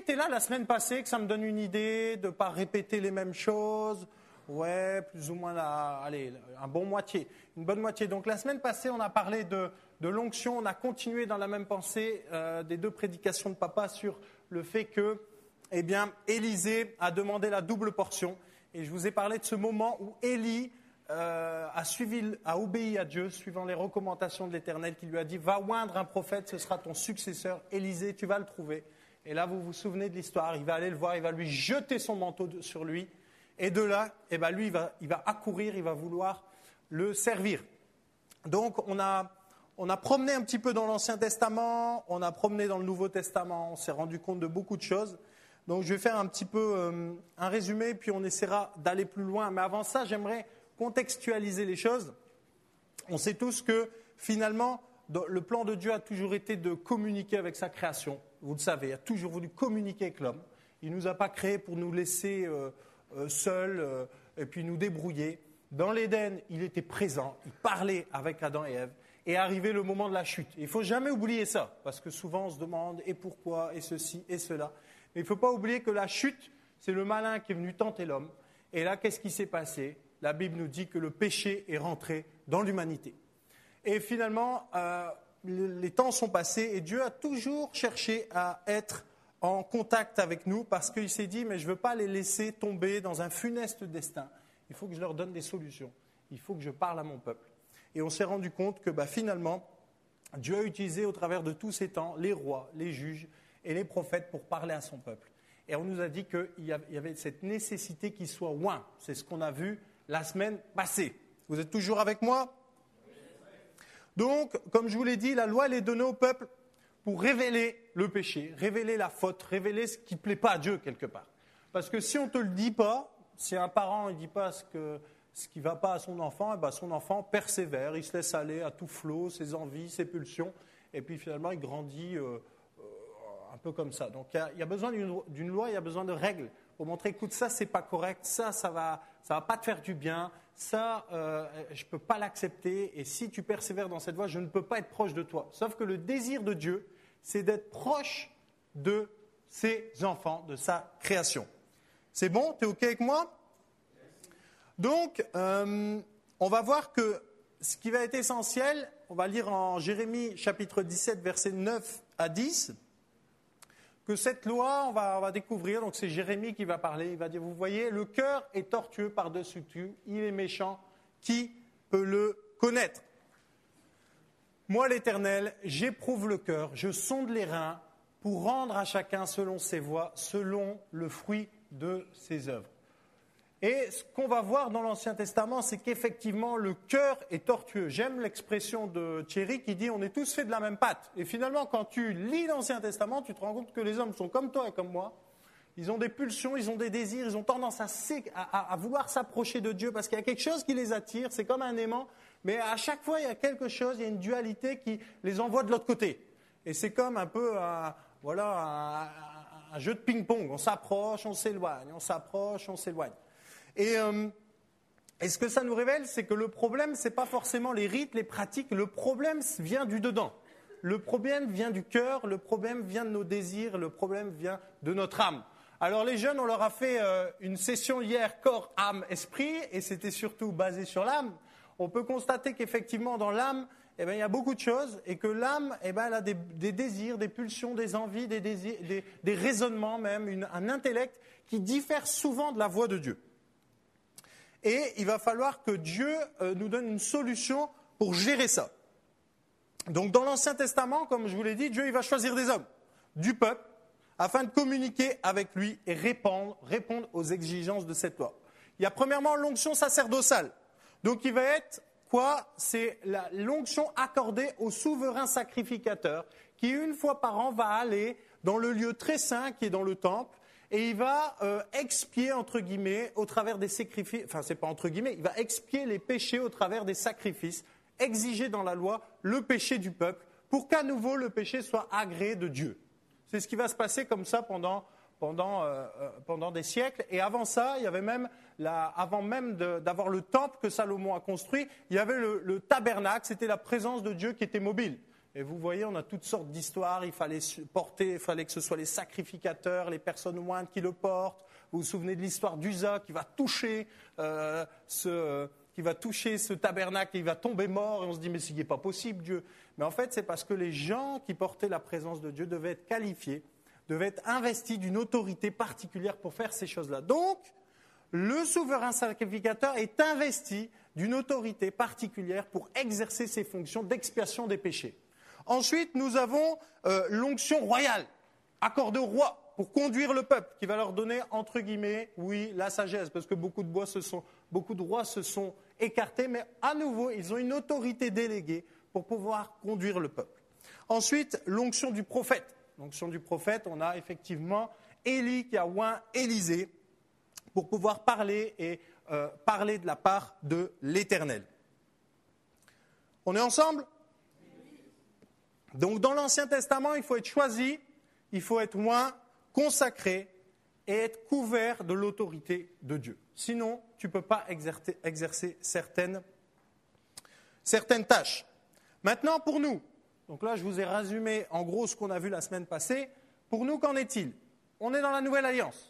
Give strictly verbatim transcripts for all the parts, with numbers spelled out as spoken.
était là la semaine passée, que ça me donne une idée de ne pas répéter les mêmes choses? Ouais, plus ou moins, la, allez, un bon moitié, une bonne moitié. Donc la semaine passée, on a parlé de, de l'onction, on a continué dans la même pensée euh, des deux prédications de papa sur le fait que, eh bien, Élisée a demandé la double portion. Et je vous ai parlé de ce moment où Élie euh, a, suivi, a obéi à Dieu, suivant les recommandations de l'Éternel, qui lui a dit « Va oindre un prophète, ce sera ton successeur. Élisée, tu vas le trouver. » Et là, vous vous souvenez de l'histoire, il va aller le voir, il va lui jeter son manteau de, sur lui. Et de là, eh ben, lui, il va, il va accourir, il va vouloir le servir. Donc, on a, on a promené un petit peu dans l'Ancien Testament, on a promené dans le Nouveau Testament, on s'est rendu compte de beaucoup de choses. Donc, je vais faire un petit peu euh, un résumé, puis on essaiera d'aller plus loin. Mais avant ça, j'aimerais contextualiser les choses. On sait tous que, finalement, le plan de Dieu a toujours été de communiquer avec sa création. Vous le savez, il a toujours voulu communiquer avec l'homme. Il ne nous a pas créés pour nous laisser euh, euh, seuls euh, et puis nous débrouiller. Dans l'Éden, il était présent, il parlait avec Adam et Ève. Et arrivé le moment de la chute. Il ne faut jamais oublier ça, parce que souvent on se demande et pourquoi, et ceci, et cela. Mais il ne faut pas oublier que la chute, c'est le malin qui est venu tenter l'homme. Et là, qu'est-ce qui s'est passé? La Bible nous dit que le péché est rentré dans l'humanité. Et finalement, euh, les temps sont passés et Dieu a toujours cherché à être en contact avec nous parce qu'il s'est dit, mais je ne veux pas les laisser tomber dans un funeste destin. Il faut que je leur donne des solutions. Il faut que je parle à mon peuple. Et on s'est rendu compte que bah, finalement, Dieu a utilisé au travers de tous ces temps les rois, les juges et les prophètes pour parler à son peuple. Et on nous a dit qu'il y avait cette nécessité qu'il soit oint. C'est ce qu'on a vu la semaine passée. Vous êtes toujours avec moi ? Donc, comme je vous l'ai dit, la loi, elle est donnée au peuple pour révéler le péché, révéler la faute, révéler ce qui ne plaît pas à Dieu quelque part. Parce que si on ne te le dit pas, si un parent ne dit pas ce, que, ce qui ne va pas à son enfant, eh ben son enfant persévère, il se laisse aller à tout flot, ses envies, ses pulsions, et puis finalement il grandit euh, euh, un peu comme ça. Donc il y a, il y a besoin d'une, d'une loi, il y a besoin de règles pour montrer, écoute, ça c'est pas correct, ça, ça va, ça va pas te faire du bien, ça, euh, je ne peux pas l'accepter, et si tu persévères dans cette voie, je ne peux pas être proche de toi. Sauf que le désir de Dieu, c'est d'être proche de ses enfants, de sa création. C'est bon? Tu es OK avec moi? Donc, euh, on va voir que ce qui va être essentiel, on va lire en Jérémie chapitre dix-sept, versets neuf à dix, que cette loi, on va, on va découvrir, donc c'est Jérémie qui va parler, il va dire, vous voyez, le cœur est tortueux par-dessus tout, il est méchant, qui peut le connaître? Moi, l'Éternel, j'éprouve le cœur, je sonde les reins pour rendre à chacun selon ses voies, selon le fruit de ses œuvres. Et ce qu'on va voir dans l'Ancien Testament, c'est qu'effectivement, le cœur est tortueux. J'aime l'expression de Thierry qui dit « on est tous faits de la même pâte ». Et finalement, quand tu lis l'Ancien Testament, tu te rends compte que les hommes sont comme toi et comme moi. Ils ont des pulsions, ils ont des désirs, ils ont tendance à, à, à vouloir s'approcher de Dieu parce qu'il y a quelque chose qui les attire, c'est comme un aimant. Mais à chaque fois, il y a quelque chose, il y a une dualité qui les envoie de l'autre côté. Et c'est comme un peu un, voilà, un, un jeu de ping-pong. On s'approche, on s'éloigne, on s'approche, on s'éloigne. Et, euh, et ce que ça nous révèle, c'est que le problème, ce n'est pas forcément les rites, les pratiques. Le problème vient du dedans. Le problème vient du cœur, le problème vient de nos désirs, le problème vient de notre âme. Alors les jeunes, on leur a fait euh, une session hier, corps, âme, esprit, et c'était surtout basé sur l'âme. On peut constater qu'effectivement, dans l'âme, eh ben, il y a beaucoup de choses, et que l'âme, eh ben, elle a des, des désirs, des pulsions, des envies, des, désirs, des, des raisonnements même, une, un intellect qui diffère souvent de la voix de Dieu. Et il va falloir que Dieu euh, nous donne une solution pour gérer ça. Donc dans l'Ancien Testament, comme je vous l'ai dit, Dieu il va choisir des hommes, du peuple, afin de communiquer avec lui et répondre, répondre aux exigences de cette loi. Il y a premièrement l'onction sacerdotale. Donc il va être quoi? C'est la, l'onction accordée au souverain sacrificateur qui une fois par an va aller dans le lieu très saint qui est dans le temple. Et il va euh, expier, entre guillemets, au travers des sacrifices, enfin, c'est pas entre guillemets, il va expier les péchés au travers des sacrifices, exiger dans la loi le péché du peuple, pour qu'à nouveau le péché soit agréé de Dieu. C'est ce qui va se passer comme ça pendant, pendant, euh, pendant des siècles. Et avant ça, il y avait même, la, avant même de, d'avoir le temple que Salomon a construit, il y avait le, le tabernacle, c'était la présence de Dieu qui était mobile. Et vous voyez, on a toutes sortes d'histoires. Il fallait porter, il fallait que ce soit les sacrificateurs, les personnes moindres qui le portent. Vous vous souvenez de l'histoire d'Uza qui va toucher euh, ce, qui va toucher ce tabernacle et il va tomber mort. Et on se dit, mais ce n'est pas possible, Dieu. Mais en fait, c'est parce que les gens qui portaient la présence de Dieu devaient être qualifiés, devaient être investis d'une autorité particulière pour faire ces choses-là. Donc, le souverain sacrificateur est investi d'une autorité particulière pour exercer ses fonctions d'expiation des péchés. Ensuite, nous avons euh, l'onction royale, accordée au roi pour conduire le peuple, qui va leur donner, entre guillemets, oui, la sagesse, parce que beaucoup de, bois se sont, beaucoup de rois se sont écartés, mais à nouveau, ils ont une autorité déléguée pour pouvoir conduire le peuple. Ensuite, l'onction du prophète. L'onction du prophète, on a effectivement Élie qui a oint Élisée pour pouvoir parler et euh, parler de la part de l'Éternel. On est ensemble ? Donc, dans l'Ancien Testament, il faut être choisi, il faut être oint, consacré et être couvert de l'autorité de Dieu. Sinon, tu ne peux pas exercer, exercer certaines, certaines tâches. Maintenant, pour nous, donc là, je vous ai résumé en gros ce qu'on a vu la semaine passée. Pour nous, qu'en est-il ? On est dans la Nouvelle Alliance.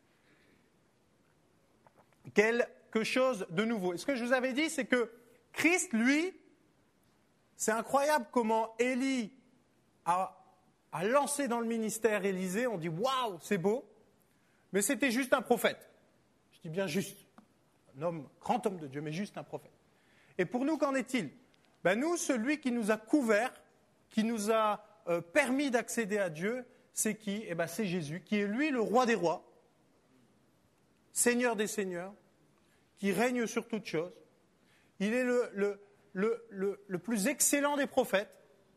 Quelque chose de nouveau. Et ce que je vous avais dit, c'est que Christ, lui, c'est incroyable comment Élie a, a lancé dans le ministère Élisée. On dit « Waouh, c'est beau !» Mais c'était juste un prophète. Je dis bien juste. Un homme, grand homme de Dieu, mais juste un prophète. Et pour nous, qu'en est-il ? Ben nous, celui qui nous a couverts, qui nous a euh, permis d'accéder à Dieu, c'est qui ? Eh ben, c'est Jésus, qui est lui le roi des rois, Seigneur des seigneurs, qui règne sur toutes choses. Il est le... le Le, le, le plus excellent des prophètes,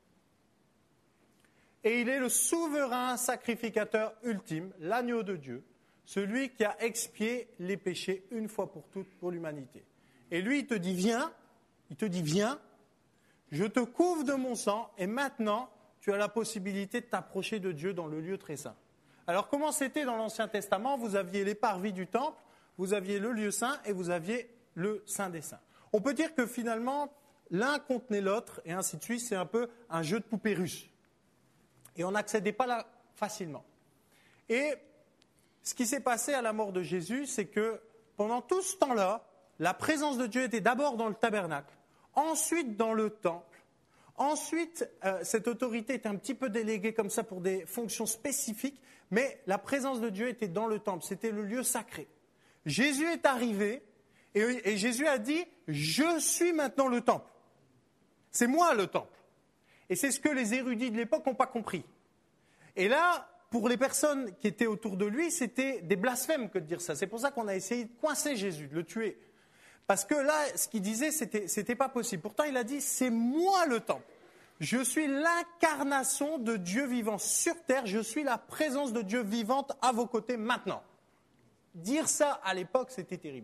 et il est le souverain sacrificateur ultime, l'agneau de Dieu, celui qui a expié les péchés une fois pour toutes pour l'humanité. Et lui, il te dit, viens, il te dit, viens, je te couvre de mon sang, et maintenant, tu as la possibilité de t'approcher de Dieu dans le lieu très saint. Alors, comment c'était dans l'Ancien Testament ? Vous aviez les parvis du temple, vous aviez le lieu saint, et vous aviez le Saint des Saints. On peut dire que finalement, l'un contenait l'autre, et ainsi de suite, c'est un peu un jeu de poupées russes. Et on n'accédait pas là facilement. Et ce qui s'est passé à la mort de Jésus, c'est que pendant tout ce temps-là, la présence de Dieu était d'abord dans le tabernacle, ensuite dans le temple, ensuite euh, cette autorité était un petit peu déléguée comme ça pour des fonctions spécifiques, mais la présence de Dieu était dans le temple, c'était le lieu sacré. Jésus est arrivé, et, et Jésus a dit « Je suis maintenant le temple ». C'est moi le temple. Et c'est ce que les érudits de l'époque n'ont pas compris. Et là, pour les personnes qui étaient autour de lui, c'était des blasphèmes que de dire ça. C'est pour ça qu'on a essayé de coincer Jésus, de le tuer. Parce que là, ce qu'il disait, c'était, c'était pas possible. Pourtant, il a dit, c'est moi le temple. Je suis l'incarnation de Dieu vivant sur terre. Je suis la présence de Dieu vivante à vos côtés maintenant. Dire ça à l'époque, c'était terrible.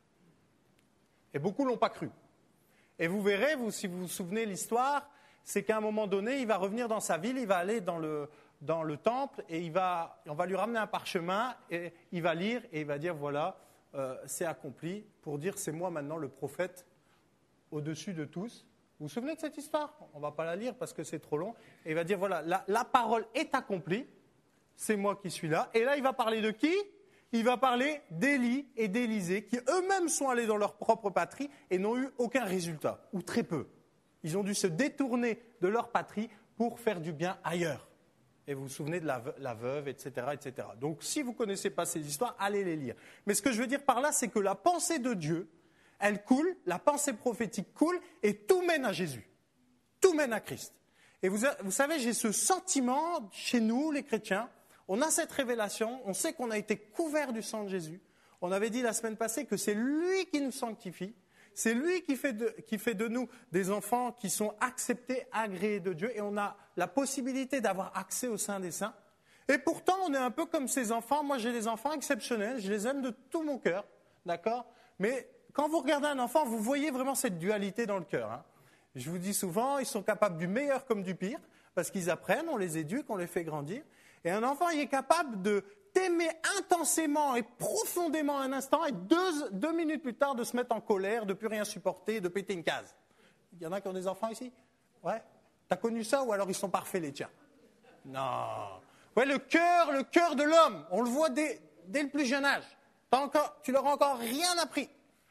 Et beaucoup ne l'ont pas cru. Et vous verrez, vous, si vous vous souvenez l'histoire, c'est qu'à un moment donné, il va revenir dans sa ville, il va aller dans le, dans le temple et il va, on va lui ramener un parchemin et il va lire et il va dire voilà, euh, c'est accompli, pour dire c'est moi maintenant le prophète au-dessus de tous. Vous vous souvenez de cette histoire ? On ne va pas la lire parce que c'est trop long. Et il va dire voilà, la, la parole est accomplie, c'est moi qui suis là. Et là, il va parler de qui ? Il va parler d'Élie et d'Élisée, qui eux-mêmes sont allés dans leur propre patrie et n'ont eu aucun résultat, ou très peu. Ils ont dû se détourner de leur patrie pour faire du bien ailleurs. Et vous vous souvenez de la veuve, la veuve et cetera, et cetera. Donc, si vous ne connaissez pas ces histoires, allez les lire. Mais ce que je veux dire par là, c'est que la pensée de Dieu, elle coule, la pensée prophétique coule, et tout mène à Jésus. Tout mène à Christ. Et vous, vous savez, j'ai ce sentiment chez nous, les chrétiens. On a cette révélation, on sait qu'on a été couverts du sang de Jésus. On avait dit la semaine passée que c'est lui qui nous sanctifie, c'est lui qui fait, de, qui fait de nous des enfants qui sont acceptés, agréés de Dieu, et on a la possibilité d'avoir accès au sein des saints. Et pourtant, on est un peu comme ces enfants. Moi, j'ai des enfants exceptionnels, je les aime de tout mon cœur, d'accord ? Mais quand vous regardez un enfant, vous voyez vraiment cette dualité dans le cœur. Hein. Je vous dis souvent, ils sont capables du meilleur comme du pire, parce qu'ils apprennent, on les éduque, on les fait grandir. Et un enfant, il est capable de t'aimer intensément et profondément un instant, et deux, deux minutes plus tard, de se mettre en colère, de ne plus rien supporter, de péter une case. Il y en a qui ont des enfants ici ? Ouais. T'as connu ça ou alors ils sont parfaits les tiens? Non. Ouais, le cœur, le cœur de l'homme, on le voit dès, dès le plus jeune âge. T'as encore, tu leur as encore rien appris.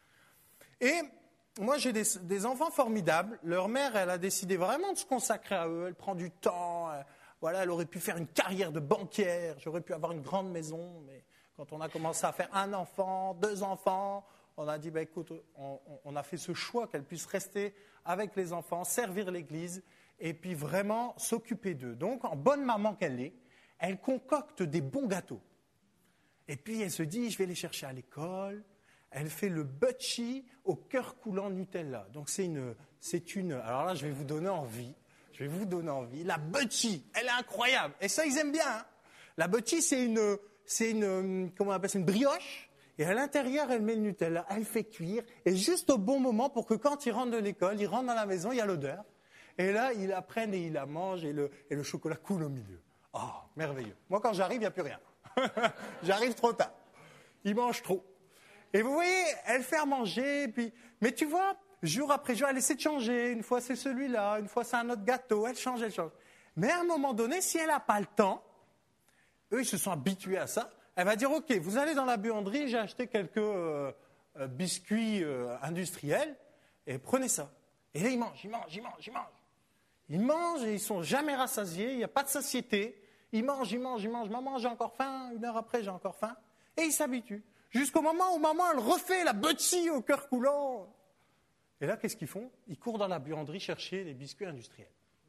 Et moi, j'ai des, des enfants formidables. Leur mère, elle a décidé vraiment de se consacrer à eux. Elle prend du temps. Elle, voilà, elle aurait pu faire une carrière de banquière. J'aurais pu avoir une grande maison. Mais quand on a commencé à faire un enfant, deux enfants, on a dit, bah, écoute, on, on a fait ce choix qu'elle puisse rester avec les enfants, servir l'Église et puis vraiment s'occuper d'eux. Donc, en bonne maman qu'elle est, elle concocte des bons gâteaux. Et puis, elle se dit, je vais les chercher à l'école. Elle fait le butchie au cœur coulant Nutella. Donc, c'est une, c'est une... Alors là, je vais vous donner envie. Je vais vous donner envie. La butchie, elle est incroyable. Et ça, ils aiment bien. Hein. La butchie, c'est une, c'est une... Comment on appelle ça? Une brioche. Et à l'intérieur, elle met le Nutella. Elle fait cuire. Et juste au bon moment pour que quand ils rentrent de l'école, ils rentrent dans la maison, il y a l'odeur. Et là, ils la prennent et ils la mangent. Et le, et le chocolat coule au milieu. Oh, merveilleux. Moi, quand j'arrive, il n'y a plus rien. J'arrive trop tard. Ils mangent trop. Et vous voyez, elle fait à manger, puis... mais tu vois, jour après jour, elle essaie de changer. Une fois, c'est celui-là, une fois, c'est un autre gâteau. Elle change, elle change. Mais à un moment donné, si elle n'a pas le temps, eux, ils se sont habitués à ça, elle va dire, OK, vous allez dans la buanderie, j'ai acheté quelques euh, euh, biscuits euh, industriels, et prenez ça. Et là, ils mangent, ils mangent, ils mangent, ils mangent. Ils mangent et ils ne sont jamais rassasiés, il n'y a pas de satiété. Ils mangent, ils mangent, ils mangent. Maman, j'ai encore faim. Une heure après, j'ai encore faim. Et ils s'habituent. Jusqu'au moment où maman, elle refait la butchie au cœur coulant. Et là, qu'est-ce qu'ils font? Ils courent dans la buanderie chercher les biscuits industriels.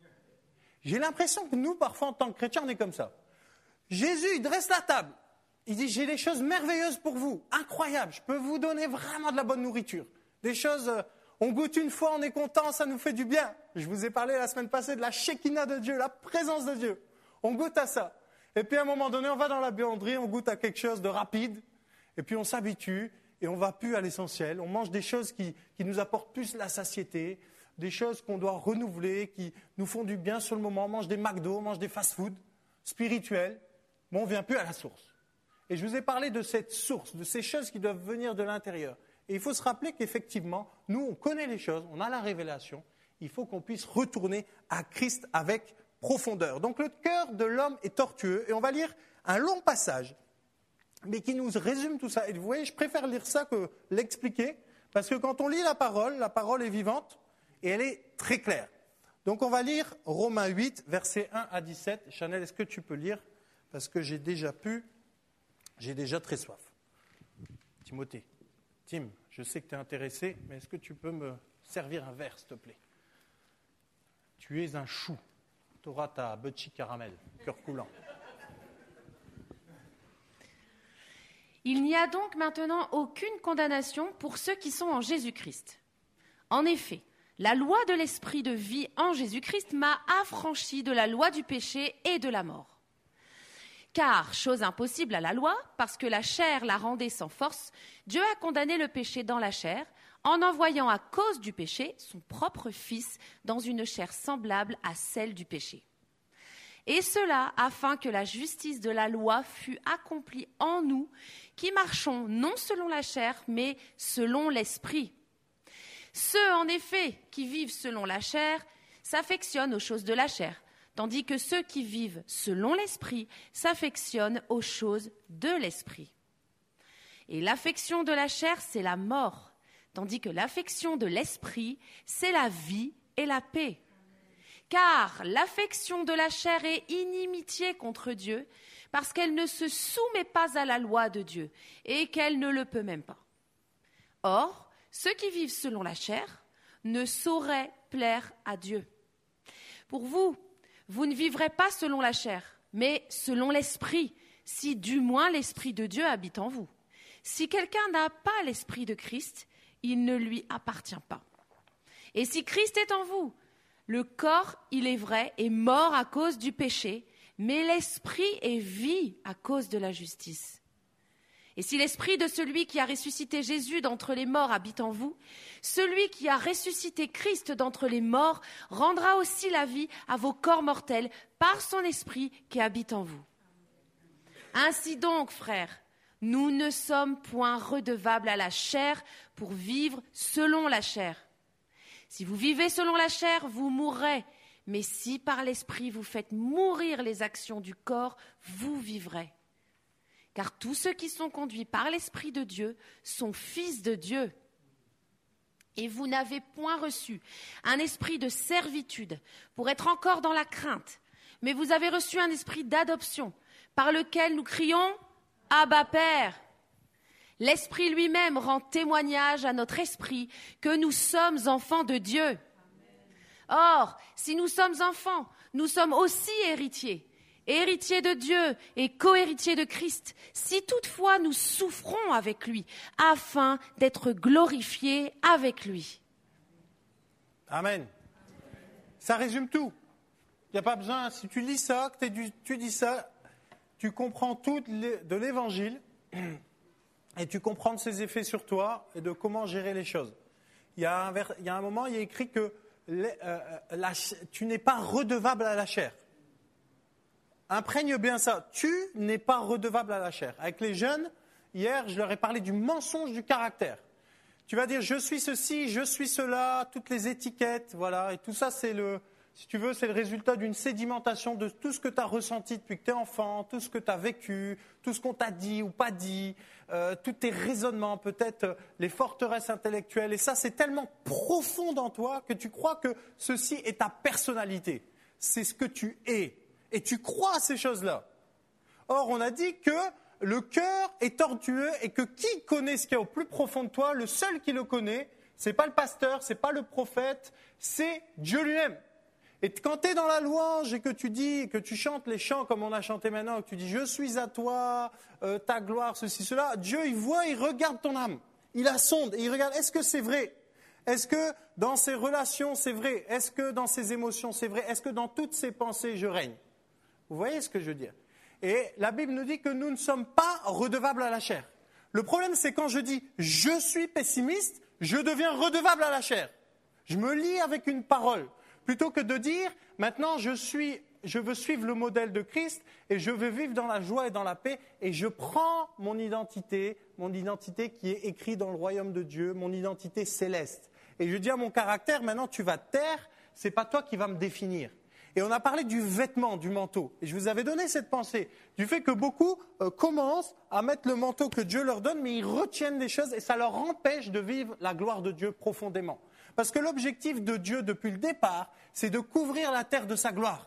J'ai l'impression que nous, parfois, en tant que chrétiens, on est comme ça. Jésus, il dresse la table. Il dit, j'ai des choses merveilleuses pour vous. Incroyables. Je peux vous donner vraiment de la bonne nourriture. Des choses, euh, on goûte une fois, on est content, ça nous fait du bien. Je vous ai parlé la semaine passée de la Shekinah de Dieu, la présence de Dieu. On goûte à ça. Et puis, à un moment donné, on va dans la buanderie, on goûte à quelque chose de rapide. Et puis on s'habitue et on ne va plus à l'essentiel. On mange des choses qui, qui nous apportent plus la satiété, des choses qu'on doit renouveler, qui nous font du bien sur le moment. On mange des McDo, on mange des fast-food spirituels, mais on ne vient plus à la source. Et je vous ai parlé de cette source, de ces choses qui doivent venir de l'intérieur. Et il faut se rappeler qu'effectivement, nous, on connaît les choses, on a la révélation. Il faut qu'on puisse retourner à Christ avec profondeur. Donc le cœur de l'homme est tortueux. Et on va lire un long passage, mais qui nous résume tout ça. Et vous voyez, je préfère lire ça que l'expliquer, parce que quand on lit la parole, la parole est vivante et elle est très claire. Donc on va lire Romains huit, versets un à dix-sept. Chanel, est-ce que tu peux lire? Parce que j'ai déjà pu, j'ai déjà très soif. Timothée, Tim, je sais que tu es intéressé, mais est-ce que tu peux me servir un verre, s'il te plaît? Tu es un chou. Tu auras ta butchie caramel, cœur coulant. Il n'y a donc maintenant aucune condamnation pour ceux qui sont en Jésus-Christ. En effet, la loi de l'esprit de vie en Jésus-Christ m'a affranchi de la loi du péché et de la mort. Car, chose impossible à la loi, parce que la chair la rendait sans force, Dieu a condamné le péché dans la chair, en envoyant à cause du péché son propre Fils dans une chair semblable à celle du péché. Et cela afin que la justice de la loi fût accomplie en nous, qui marchons non selon la chair, mais selon l'esprit. Ceux, en effet, qui vivent selon la chair, s'affectionnent aux choses de la chair, tandis que ceux qui vivent selon l'esprit s'affectionnent aux choses de l'esprit. Et l'affection de la chair, c'est la mort, tandis que l'affection de l'esprit, c'est la vie et la paix. Car l'affection de la chair est inimitié contre Dieu, parce qu'elle ne se soumet pas à la loi de Dieu, et qu'elle ne le peut même pas. Or, ceux qui vivent selon la chair ne sauraient plaire à Dieu. Pour vous, vous ne vivrez pas selon la chair, mais selon l'esprit, si du moins l'esprit de Dieu habite en vous. Si quelqu'un n'a pas l'esprit de Christ, il ne lui appartient pas. Et si Christ est en vous, le corps, il est vrai, est mort à cause du péché, mais l'esprit est vie à cause de la justice. Et si l'esprit de celui qui a ressuscité Jésus d'entre les morts habite en vous, celui qui a ressuscité Christ d'entre les morts rendra aussi la vie à vos corps mortels par son esprit qui habite en vous. Ainsi donc, frères, nous ne sommes point redevables à la chair pour vivre selon la chair. Si vous vivez selon la chair, vous mourrez, Mais si par l'Esprit vous faites mourir les actions du corps, vous vivrez. Car tous ceux qui sont conduits par l'Esprit de Dieu sont fils de Dieu. Et vous n'avez point reçu un esprit de servitude pour être encore dans la crainte, mais vous avez reçu un esprit d'adoption par lequel nous crions « Abba Père ». L'Esprit lui-même rend témoignage à notre esprit que nous sommes enfants de Dieu. Or, si nous sommes enfants, nous sommes aussi héritiers, héritiers de Dieu et co-héritiers de Christ, si toutefois nous souffrons avec lui, afin d'être glorifiés avec lui. Amen. Ça résume tout. Il n'y a pas besoin, si tu lis ça, que du, tu dis ça, tu comprends tout de l'Évangile et tu comprends ses effets sur toi et de comment gérer les choses. Il y a un, il y a un moment, il y a écrit que Les, euh, la, tu n'es pas redevable à la chair. Imprègne bien ça. Tu n'es pas redevable à la chair. Avec les jeunes, hier, je leur ai parlé du mensonge du caractère. Tu vas dire, je suis ceci, je suis cela, toutes les étiquettes, voilà. Et tout ça, c'est le, si tu veux, c'est le résultat d'une sédimentation de tout ce que tu as ressenti depuis que tu es enfant, tout ce que tu as vécu, tout ce qu'on t'a dit ou pas dit, euh, tous tes raisonnements, peut-être euh, les forteresses intellectuelles. Et ça, c'est tellement profond dans toi que tu crois que ceci est ta personnalité. C'est ce que tu es. Et tu crois à ces choses-là. Or, on a dit que le cœur est tortueux et que qui connaît ce qu'il y a au plus profond de toi, le seul qui le connaît, ce n'est pas le pasteur, ce n'est pas le prophète, c'est Dieu lui-même. Et quand tu es dans la louange et que tu dis, que tu chantes les chants comme on a chanté maintenant, que tu dis « Je suis à toi, euh, ta gloire, ceci, cela », Dieu, il voit, il regarde ton âme. Il la sonde et il regarde, est-ce que c'est vrai ? Est-ce que dans ses relations, c'est vrai ? Est-ce que dans ses émotions, c'est vrai ? Est-ce que dans toutes ses pensées, je règne ? Vous voyez ce que je veux dire ? Et la Bible nous dit que nous ne sommes pas redevables à la chair. Le problème, c'est quand je dis « je suis pessimiste », je deviens redevable à la chair. Je me lie avec une parole. Plutôt que de dire, maintenant je, suis, je veux suivre le modèle de Christ et je veux vivre dans la joie et dans la paix et je prends mon identité, mon identité qui est écrite dans le royaume de Dieu, mon identité céleste. Et je dis à mon caractère, maintenant tu vas te taire, c'est pas toi qui vas me définir. Et on a parlé du vêtement, du manteau. Et je vous avais donné cette pensée, du fait que beaucoup euh, commencent à mettre le manteau que Dieu leur donne, mais ils retiennent des choses et ça leur empêche de vivre la gloire de Dieu profondément. Parce que l'objectif de Dieu depuis le départ, c'est de couvrir la terre de sa gloire.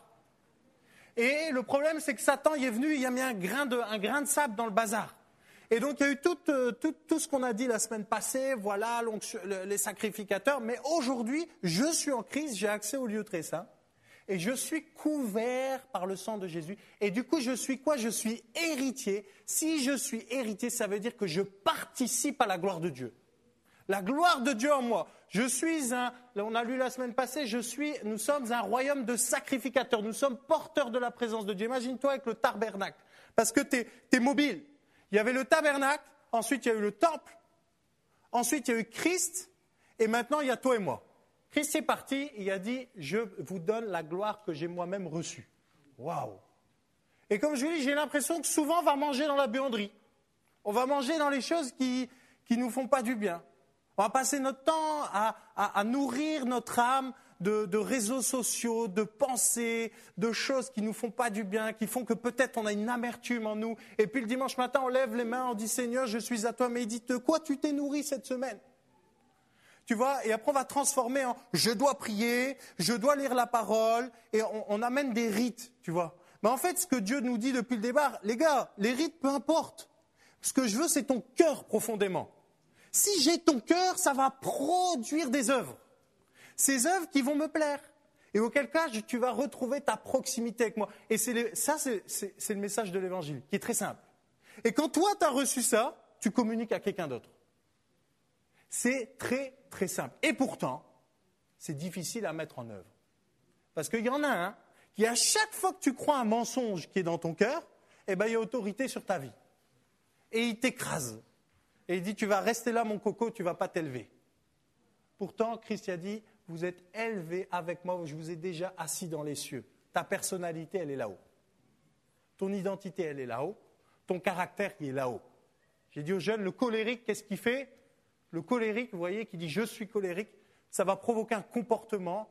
Et le problème, c'est que Satan y est venu, il a mis un grain de, un grain de sable dans le bazar. Et donc, il y a eu tout, tout, tout ce qu'on a dit la semaine passée, voilà, les sacrificateurs. Mais aujourd'hui, je suis en Christ, j'ai accès au lieu très saint. Et je suis couvert par le sang de Jésus. Et du coup, je suis quoi ? Je suis héritier. Si je suis héritier, ça veut dire que je participe à la gloire de Dieu. La gloire de Dieu en moi. Je suis un, on a lu la semaine passée, je suis, nous sommes un royaume de sacrificateurs. Nous sommes porteurs de la présence de Dieu. Imagine-toi avec le tabernacle. Parce que tu es mobile. Il y avait le tabernacle, ensuite il y a eu le temple, ensuite il y a eu Christ, et maintenant il y a toi et moi. Christ est parti, il a dit, je vous donne la gloire que j'ai moi-même reçue. Waouh! Et comme je vous dis, j'ai l'impression que souvent on va manger dans la buanderie. On va manger dans les choses qui qui nous font pas du bien. On va passer notre temps à, à, à nourrir notre âme de, de réseaux sociaux, de pensées, de choses qui nous font pas du bien, qui font que peut-être on a une amertume en nous. Et puis le dimanche matin, on lève les mains, on dit « Seigneur, je suis à toi ». Mais il dit « De quoi tu t'es nourri cette semaine ?» Tu vois, et après on va transformer en « Je dois prier, je dois lire la parole » et on, on amène des rites, tu vois. Mais en fait, ce que Dieu nous dit depuis le départ, les gars, les rites, peu importe. Ce que je veux, c'est ton cœur profondément. Si j'ai ton cœur, ça va produire des œuvres. Ces œuvres qui vont me plaire. Et auquel cas, tu vas retrouver ta proximité avec moi. Et c'est les, ça, c'est, c'est, c'est le message de l'Évangile, qui est très simple. Et quand toi, tu as reçu ça, tu communiques à quelqu'un d'autre. C'est très, très simple. Et pourtant, c'est difficile à mettre en œuvre. Parce qu'il y en a un qui, à chaque fois que tu crois un mensonge qui est dans ton cœur, eh ben, il y a autorité sur ta vie. Et il t'écrase. Et il dit, tu vas rester là, mon coco, tu ne vas pas t'élever. Pourtant, Christ a dit, vous êtes élevés avec moi, je vous ai déjà assis dans les cieux. Ta personnalité, elle est là-haut. Ton identité, elle est là-haut. Ton caractère, il est là-haut. J'ai dit aux jeunes, le colérique, qu'est-ce qu'il fait ? Le colérique, vous voyez, qui dit, je suis colérique, ça va provoquer un comportement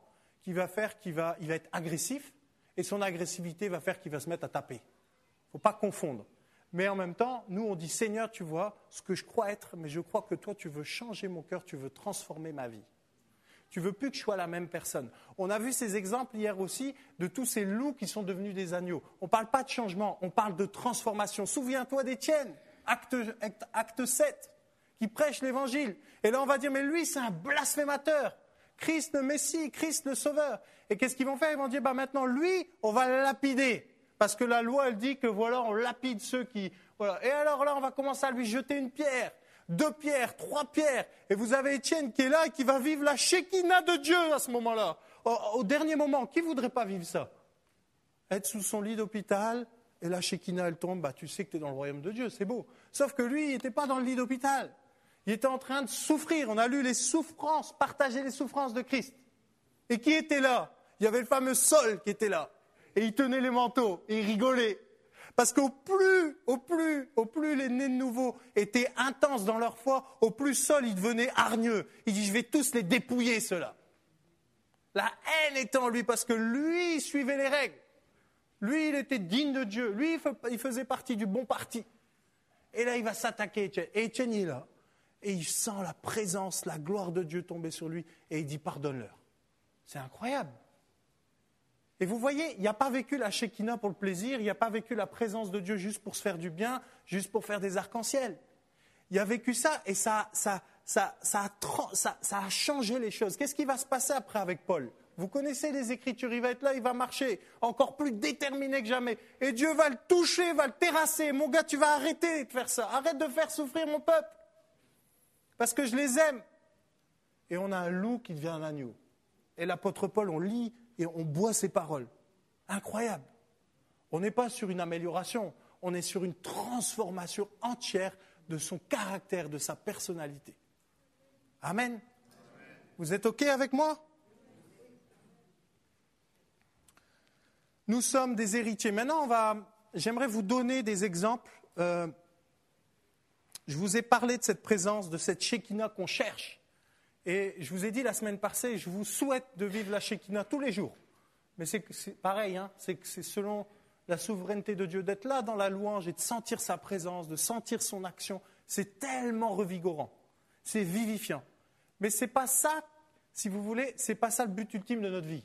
qui va faire qu'il va, il va être agressif, et son agressivité va faire qu'il va se mettre à taper. Il ne faut pas confondre. Mais en même temps, nous, on dit, Seigneur, tu vois, ce que je crois être, mais je crois que toi, tu veux changer mon cœur, tu veux transformer ma vie. Tu veux plus que je sois la même personne. On a vu ces exemples hier aussi de tous ces loups qui sont devenus des agneaux. On ne parle pas de changement, on parle de transformation. Souviens-toi d'Étienne, acte, acte sept, qui prêche l'évangile. Et là, on va dire, mais lui, c'est un blasphémateur. Christ le Messie, Christ le Sauveur. Et qu'est-ce qu'ils vont faire? Ils vont dire, bah maintenant, lui, on va le lapider. Parce que la loi, elle dit que voilà, on lapide ceux qui... Voilà. Et alors là, on va commencer à lui jeter une pierre, deux pierres, trois pierres. Et vous avez Étienne qui est là et qui va vivre la Shekinah de Dieu à ce moment-là. Au, au dernier moment, qui ne voudrait pas vivre ça? Être sous son lit d'hôpital, et la Shekinah, elle tombe, bah, tu sais que tu es dans le royaume de Dieu, c'est beau. Sauf que lui, il n'était pas dans le lit d'hôpital. Il était en train de souffrir. On a lu les souffrances, partager les souffrances de Christ. Et qui était là? Il y avait le fameux Saul qui était là. Et il tenait les manteaux, et il rigolait. Parce qu'au plus, au plus, au plus les nés de nouveau étaient intenses dans leur foi, au plus Saul, il devenait hargneux. Il dit, je vais tous les dépouiller, ceux-là. La haine était en lui, parce que lui, il suivait les règles. Lui, il était digne de Dieu. Lui, il faisait partie du bon parti. Et là, il va s'attaquer à Étienne. Et Étienne, il est là. Et il sent la présence, la gloire de Dieu tomber sur lui. Et il dit, pardonne-leur. C'est incroyable. Et vous voyez, il n'a pas vécu la Shekinah pour le plaisir, il n'a pas vécu la présence de Dieu juste pour se faire du bien, juste pour faire des arcs-en-ciel. Il a vécu ça et ça, ça, ça, ça, a, ça, ça a changé les choses. Qu'est-ce qui va se passer après avec Paul? Vous connaissez les Écritures, il va être là, il va marcher, encore plus déterminé que jamais. Et Dieu va le toucher, va le terrasser. Mon gars, tu vas arrêter de faire ça. Arrête de faire souffrir mon peuple. Parce que je les aime. Et on a un loup qui devient un agneau. Et l'apôtre Paul, on lit et on boit ses paroles. Incroyable. On n'est pas sur une amélioration, on est sur une transformation entière de son caractère, de sa personnalité. Amen. Amen. Vous êtes OK avec moi? Nous sommes des héritiers. Maintenant, on va, j'aimerais vous donner des exemples. Euh, je vous ai parlé de cette présence, de cette Shekinah qu'on cherche. Et je vous ai dit la semaine passée, je vous souhaite de vivre la Shekinah tous les jours. Mais c'est, c'est pareil, hein, c'est, c'est selon la souveraineté de Dieu, d'être là dans la louange et de sentir sa présence, de sentir son action. C'est tellement revigorant, c'est vivifiant. Mais ce n'est pas ça, si vous voulez, ce n'est pas ça le but ultime de notre vie.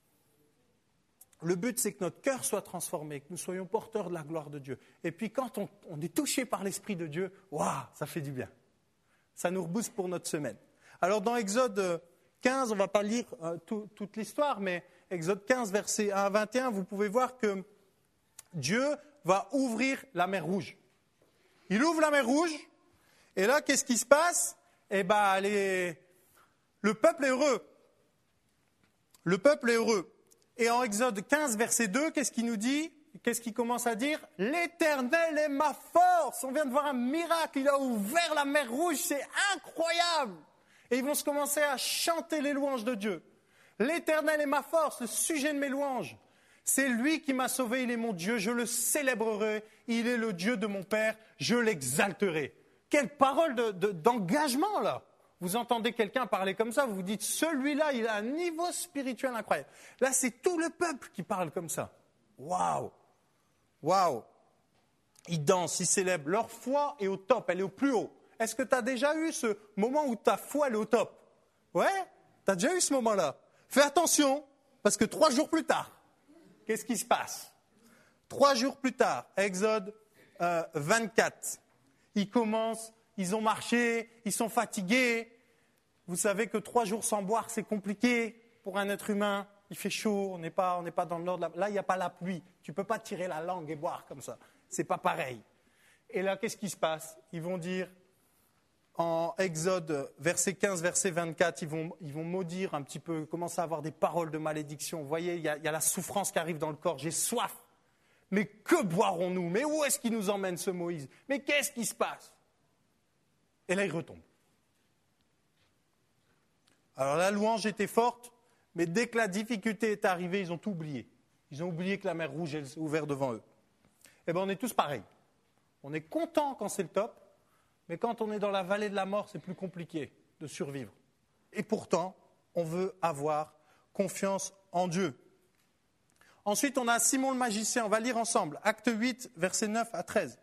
Le but, c'est que notre cœur soit transformé, que nous soyons porteurs de la gloire de Dieu. Et puis quand on, on est touché par l'Esprit de Dieu, waouh, ça fait du bien. Ça nous rebooste pour notre semaine. Alors dans Exode quinze, on ne va pas lire euh, tout, toute l'histoire, mais Exode quinze, versets un à vingt et un, vous pouvez voir que Dieu va ouvrir la mer Rouge. Il ouvre la mer Rouge, et là, qu'est-ce qui se passe? Eh bien, les... le peuple est heureux. Le peuple est heureux. Et en Exode quinze, verset deux, qu'est-ce qu'il nous dit? Qu'est-ce qu'il commence à dire? L'Éternel est ma force. On vient de voir un miracle, il a ouvert la mer Rouge, c'est incroyable. Et ils vont se commencer à chanter les louanges de Dieu. L'Éternel est ma force, le sujet de mes louanges. C'est lui qui m'a sauvé, il est mon Dieu, je le célébrerai. Il est le Dieu de mon Père, je l'exalterai. Quelle parole de, de, d'engagement, là. Vous entendez quelqu'un parler comme ça, vous vous dites, celui-là, il a un niveau spirituel incroyable. Là, c'est tout le peuple qui parle comme ça. Waouh! Waouh! Ils dansent, ils célèbrent. Leur foi est au top, elle est au plus haut. Est-ce que tu as déjà eu ce moment où ta foi elle est au top? Ouais? Tu as déjà eu ce moment-là? Fais attention, parce que trois jours plus tard, qu'est-ce qui se passe? Trois jours plus tard, Exode euh, vingt-quatre, ils commencent, ils ont marché, ils sont fatigués. Vous savez que trois jours sans boire, c'est compliqué pour un être humain. Il fait chaud, on n'est pas, on n'est pas dans le nord de la... Là, il n'y a pas la pluie. Tu ne peux pas tirer la langue et boire comme ça. Ce n'est pas pareil. Et là, qu'est-ce qui se passe? Ils vont dire... En Exode, verset quinze, verset vingt-quatre, ils vont, ils vont maudire un petit peu, commencer à avoir des paroles de malédiction. Vous voyez, il y a, il y a la souffrance qui arrive dans le corps. J'ai soif. Mais que boirons-nous? Mais où est-ce qu'il nous emmène ce Moïse? Mais qu'est-ce qui se passe? Et là, il retombe. Alors la louange était forte, mais dès que la difficulté est arrivée, ils ont tout oublié. Ils ont oublié que la mer Rouge est ouverte devant eux. Eh bien, on est tous pareils. On est content quand c'est le top. Mais quand on est dans la vallée de la mort, c'est plus compliqué de survivre. Et pourtant, on veut avoir confiance en Dieu. Ensuite, on a Simon le magicien. On va lire ensemble. Acte huit, versets neuf à treize.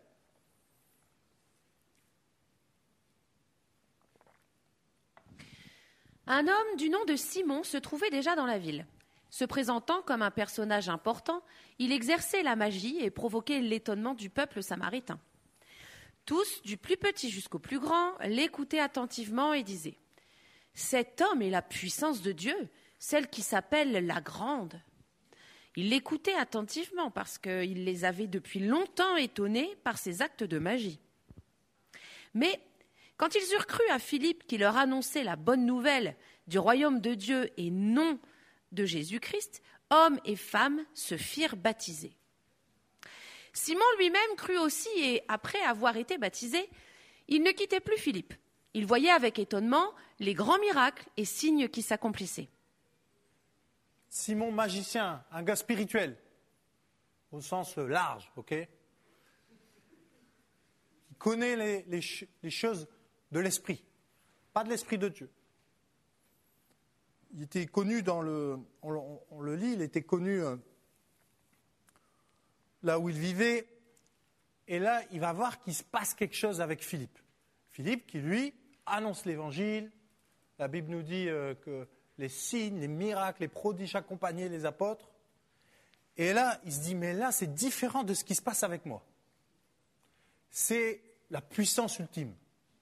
Un homme du nom de Simon se trouvait déjà dans la ville. Se présentant comme un personnage important, il exerçait la magie et provoquait l'étonnement du peuple samaritain. Tous, du plus petit jusqu'au plus grand, l'écoutaient attentivement et disaient « Cet homme est la puissance de Dieu, celle qui s'appelle la Grande. » Ils l'écoutaient attentivement parce qu'il les avait depuis longtemps étonnés par ses actes de magie. Mais quand ils eurent cru à Philippe qui leur annonçait la bonne nouvelle du royaume de Dieu et non de Jésus-Christ, hommes et femmes se firent baptiser. Simon lui-même crut aussi et, après avoir été baptisé, il ne quittait plus Philippe. Il voyait avec étonnement les grands miracles et signes qui s'accomplissaient. Simon magicien, un gars spirituel, au sens large, ok ? Il connaît les, les, les choses de l'esprit, pas de l'esprit de Dieu. Il était connu dans le, on, on, on le lit, il était connu euh, là où il vivait, et là, il va voir qu'il se passe quelque chose avec Philippe. Philippe qui, lui, annonce l'évangile. La Bible nous dit euh, que les signes, les miracles, les prodiges accompagnaient les apôtres. Et là, il se dit, mais là, c'est différent de ce qui se passe avec moi. C'est la puissance ultime.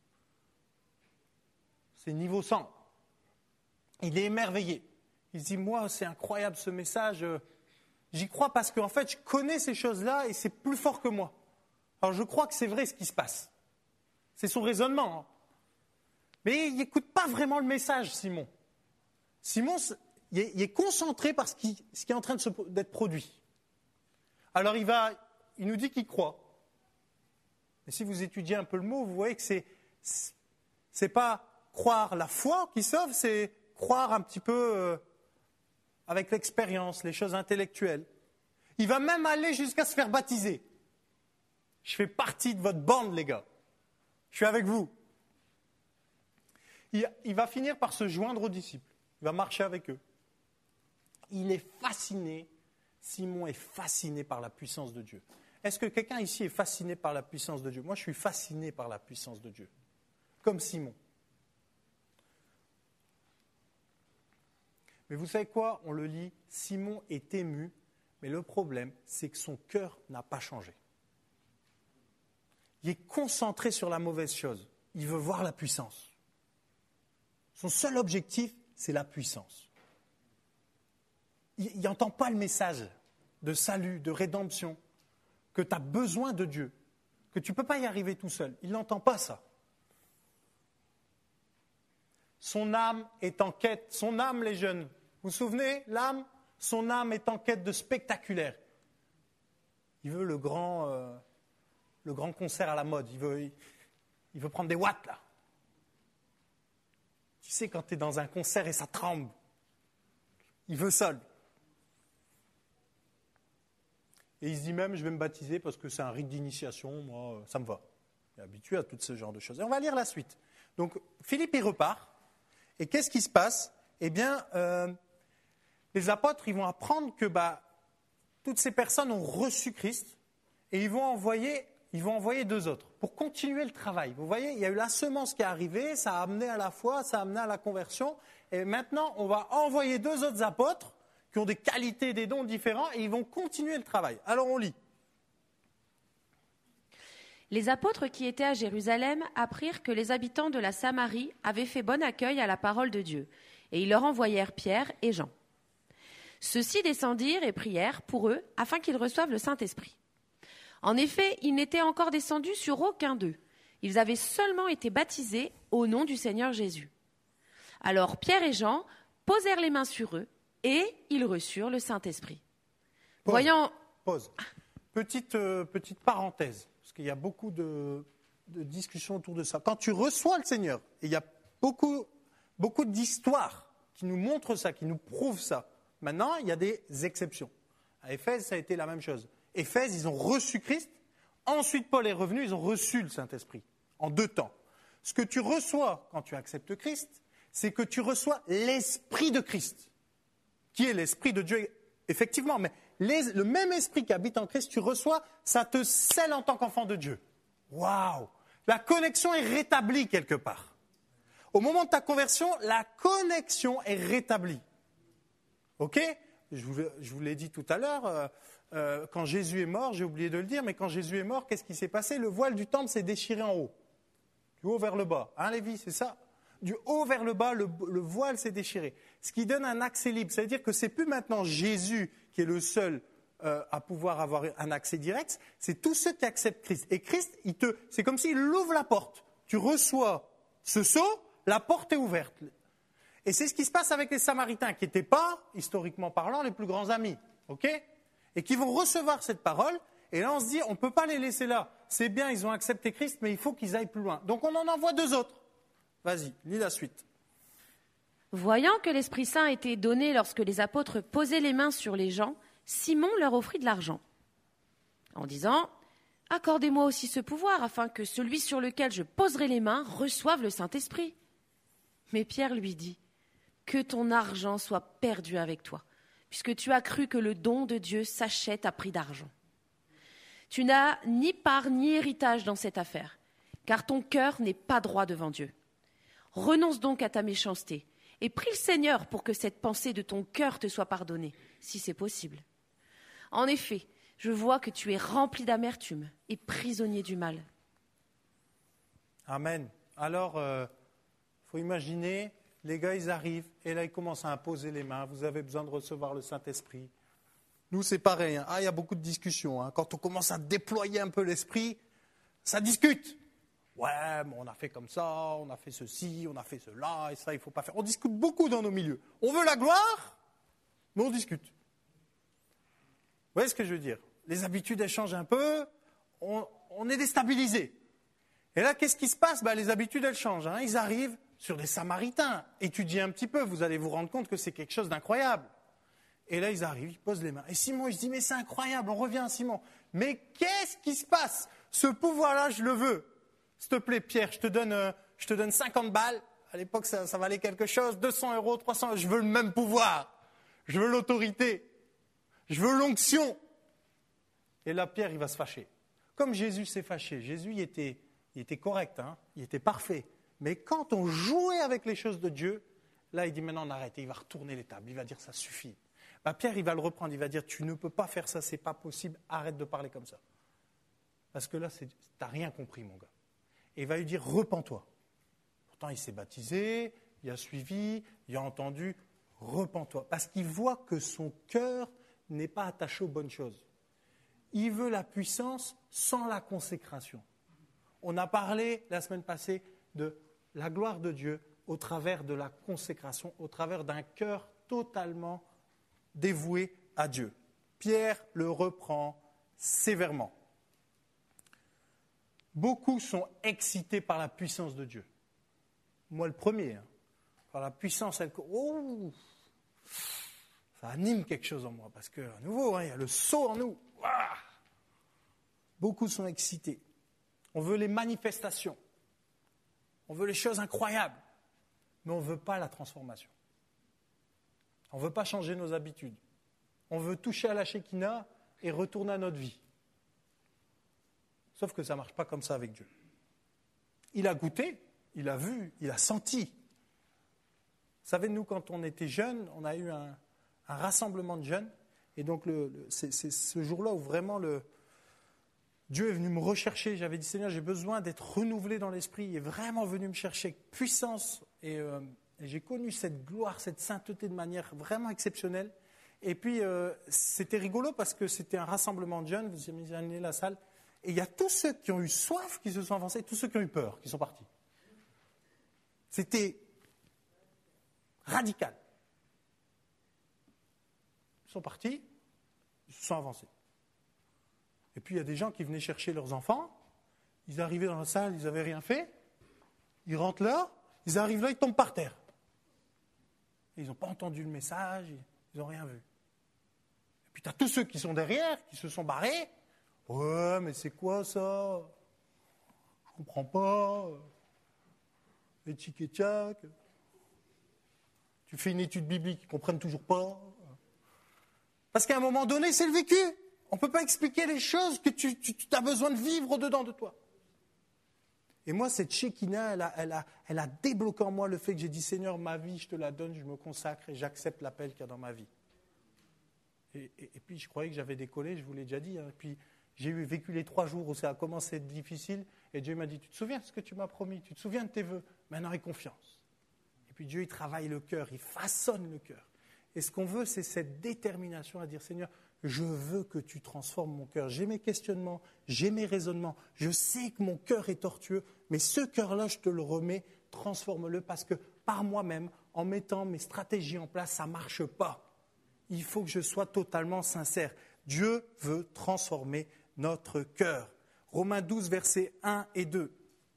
C'est niveau cent. Il est émerveillé. Il se dit, moi, c'est incroyable ce message. J'y crois parce qu'en fait, je connais ces choses-là et c'est plus fort que moi. Alors, je crois que c'est vrai ce qui se passe. C'est son raisonnement. Hein. Mais il n'écoute pas vraiment le message, Simon. Simon, il est, il est concentré par ce qui, ce qui est en train de se, d'être produit. Alors, il, va, il nous dit qu'il croit. Mais si vous étudiez un peu le mot, vous voyez que c'est, c'est pas croire la foi qui sauve, c'est croire un petit peu euh, avec l'expérience, les choses intellectuelles. Il va même aller jusqu'à se faire baptiser. Je fais partie de votre bande, les gars. Je suis avec vous. Il, il va finir par se joindre aux disciples. Il va marcher avec eux. Il est fasciné. Simon est fasciné par la puissance de Dieu. Est-ce que quelqu'un ici est fasciné par la puissance de Dieu ? Moi, je suis fasciné par la puissance de Dieu. Comme Simon. Mais vous savez quoi ? On le lit, Simon est ému, mais le problème, c'est que son cœur n'a pas changé. Il est concentré sur la mauvaise chose. Il veut voir la puissance. Son seul objectif, c'est la puissance. Il n'entend pas le message de salut, de rédemption, que tu as besoin de Dieu, que tu ne peux pas y arriver tout seul. Il n'entend pas ça. Son âme est en quête, son âme, les jeunes, vous vous souvenez, l'âme, son âme est en quête de spectaculaire. Il veut le grand, euh, le grand concert à la mode, il veut, il, il veut prendre des watts, là. Tu sais, quand tu es dans un concert et ça tremble, il veut ça. Et il se dit même, je vais me baptiser parce que c'est un rite d'initiation, moi, ça me va. Il est habitué à tout ce genre de choses. Et on va lire la suite. Donc, Philippe, il repart. Et qu'est-ce qui se passe ? Eh bien, euh, les apôtres, ils vont apprendre que bah, toutes ces personnes ont reçu Christ et ils vont envoyer, ils vont envoyer deux autres pour continuer le travail. Vous voyez, il y a eu la semence qui est arrivée, ça a amené à la foi, ça a amené à la conversion. Et maintenant, on va envoyer deux autres apôtres qui ont des qualités, des dons différents et ils vont continuer le travail. Alors, on lit. Les apôtres qui étaient à Jérusalem apprirent que les habitants de la Samarie avaient fait bon accueil à la parole de Dieu, et ils leur envoyèrent Pierre et Jean. Ceux-ci descendirent et prièrent pour eux, afin qu'ils reçoivent le Saint-Esprit. En effet, ils n'étaient encore descendus sur aucun d'eux. Ils avaient seulement été baptisés au nom du Seigneur Jésus. Alors Pierre et Jean posèrent les mains sur eux, et ils reçurent le Saint-Esprit. Pause. Voyant... Pause. Petite, euh, petite parenthèse. Parce qu'il y a beaucoup de, de discussions autour de ça. Quand tu reçois le Seigneur, et il y a beaucoup, beaucoup d'histoires qui nous montrent ça, qui nous prouvent ça. Maintenant, il y a des exceptions. À Éphèse, ça a été la même chose. Éphèse, ils ont reçu Christ. Ensuite, Paul est revenu, ils ont reçu le Saint-Esprit. En deux temps. Ce que tu reçois quand tu acceptes Christ, c'est que tu reçois l'Esprit de Christ. qui est l'Esprit de Dieu, effectivement, mais les, le même Esprit qui habite en Christ, tu reçois, ça te scelle en tant qu'enfant de Dieu. Waouh! La connexion est rétablie quelque part. Au moment de ta conversion, la connexion est rétablie. Ok? Je vous, je vous l'ai dit tout à l'heure, euh, euh, quand Jésus est mort, j'ai oublié de le dire, mais quand Jésus est mort, qu'est-ce qui s'est passé? Le voile du temple s'est déchiré en haut. Du haut vers le bas. Hein, Lévi, c'est ça? Du haut vers le bas, le, le voile s'est déchiré. Ce qui donne un accès libre. C'est-à-dire que c'est plus maintenant Jésus qui est le seul euh, à pouvoir avoir un accès direct, c'est tous ceux qui acceptent Christ. Et Christ, il te, c'est comme s'il ouvre la porte. Tu reçois ce sceau, la porte est ouverte. Et c'est ce qui se passe avec les Samaritains, qui n'étaient pas, historiquement parlant, les plus grands amis. Ok? Et qui vont recevoir cette parole. Et là, on se dit, on ne peut pas les laisser là. C'est bien, ils ont accepté Christ, mais il faut qu'ils aillent plus loin. Donc on en envoie deux autres. Vas-y, lis la suite. Voyant que l'Esprit Saint était donné lorsque les apôtres posaient les mains sur les gens, Simon leur offrit de l'argent, en disant « Accordez-moi aussi ce pouvoir, afin que celui sur lequel je poserai les mains reçoive le Saint-Esprit. » Mais Pierre lui dit « Que ton argent soit perdu avec toi, puisque tu as cru que le don de Dieu s'achète à prix d'argent. Tu n'as ni part ni héritage dans cette affaire, car ton cœur n'est pas droit devant Dieu. Renonce donc à ta méchanceté, et prie le Seigneur pour que cette pensée de ton cœur te soit pardonnée, si c'est possible. En effet, je vois que tu es rempli d'amertume et prisonnier du mal. » Amen. Alors, il euh, faut imaginer, les gars, ils arrivent, et là, ils commencent à imposer les mains. Vous avez besoin de recevoir le Saint-Esprit. Nous, c'est pareil. Hein. Ah, il y a beaucoup de discussions. Hein. Quand on commence à déployer un peu l'esprit, ça discute. Ouais, mais on a fait comme ça, on a fait ceci, on a fait cela, et ça, il ne faut pas faire. On discute beaucoup dans nos milieux. On veut la gloire, mais on discute. Vous voyez ce que je veux dire? Les habitudes, elles changent un peu, on, on est déstabilisé. Et là, qu'est-ce qui se passe? Ben, les habitudes, elles changent. Hein. Ils arrivent sur des Samaritains. Étudiez un petit peu, vous allez vous rendre compte que c'est quelque chose d'incroyable. Et là, ils arrivent, ils posent les mains. Et Simon, il se dit, mais c'est incroyable, on revient à Simon. Mais qu'est-ce qui se passe? Ce pouvoir-là, je le veux. S'il te plaît, Pierre, je te donne, euh, je te donne cinquante balles. À l'époque, ça, ça valait quelque chose. deux cents euros, trois cents. Je veux le même pouvoir. Je veux l'autorité. Je veux l'onction. Et là, Pierre, il va se fâcher. Comme Jésus s'est fâché. Jésus, il était, il était correct, hein, il était parfait. Mais quand on jouait avec les choses de Dieu, là, il dit, maintenant, on arrête. Et il va retourner les tables. Il va dire, ça suffit. Bah, Pierre, il va le reprendre. Il va dire, tu ne peux pas faire ça, c'est pas possible. Arrête de parler comme ça. Parce que là, tu n'as rien compris, mon gars. Et il va lui dire, repens-toi. Pourtant, il s'est baptisé, il a suivi, il a entendu, repens-toi. Parce qu'il voit que son cœur n'est pas attaché aux bonnes choses. Il veut la puissance sans la consécration. On a parlé la semaine passée de la gloire de Dieu au travers de la consécration, au travers d'un cœur totalement dévoué à Dieu. Pierre le reprend sévèrement. Beaucoup sont excités par la puissance de Dieu. Moi, le premier. Hein. Par la puissance, elle... oh, ça anime quelque chose en moi. Parce qu'à nouveau, hein, il y a le saut en nous. Ouah. Beaucoup sont excités. On veut les manifestations. On veut les choses incroyables. Mais on ne veut pas la transformation. On ne veut pas changer nos habitudes. On veut toucher à la Shekinah et retourner à notre vie. Sauf que ça ne marche pas comme ça avec Dieu. Il a goûté, il a vu, il a senti. Vous savez, nous, quand on était jeunes, on a eu un, un rassemblement de jeunes. Et donc, le, le, c'est, c'est ce jour-là où vraiment le, Dieu est venu me rechercher. J'avais dit, Seigneur, j'ai besoin d'être renouvelé dans l'esprit. Il est vraiment venu me chercher avec puissance. Et, euh, et j'ai connu cette gloire, cette sainteté de manière vraiment exceptionnelle. Et puis, euh, c'était rigolo parce que c'était un rassemblement de jeunes. Vous imaginez la salle. Et il y a tous ceux qui ont eu soif qui se sont avancés, et tous ceux qui ont eu peur qui sont partis. C'était radical. Ils sont partis, ils se sont avancés. Et puis il y a des gens qui venaient chercher leurs enfants, ils arrivaient dans la salle, ils n'avaient rien fait, ils rentrent là, ils arrivent là, ils tombent par terre. Et ils n'ont pas entendu le message, ils n'ont rien vu. Et puis tu as tous ceux qui sont derrière, qui se sont barrés. Ouais, mais c'est quoi ça? Je comprends pas. Et tchic et tchac. Tu fais une étude biblique, ils ne comprennent toujours pas. Parce qu'à un moment donné, c'est le vécu. On ne peut pas expliquer les choses que tu, tu, tu as besoin de vivre au-dedans de toi. Et moi, cette Shekinah, elle a, elle, a, elle a débloqué en moi le fait que j'ai dit, Seigneur, ma vie, je te la donne, je me consacre et j'accepte l'appel qu'il y a dans ma vie. Et, et, et puis, je croyais que j'avais décollé, je vous l'ai déjà dit. Hein. Et puis, j'ai eu, vécu les trois jours où ça a commencé à être difficile. Et Dieu m'a dit, tu te souviens de ce que tu m'as promis? Tu te souviens de tes vœux? Maintenant, aie confiance. Et puis, Dieu, il travaille le cœur, il façonne le cœur. Et ce qu'on veut, c'est cette détermination à dire, Seigneur, je veux que tu transformes mon cœur. J'ai mes questionnements, j'ai mes raisonnements. Je sais que mon cœur est tortueux, mais ce cœur-là, je te le remets, transforme-le, parce que par moi-même, en mettant mes stratégies en place, ça ne marche pas. Il faut que je sois totalement sincère. Dieu veut transformer notre cœur. Romains douze, versets un et deux.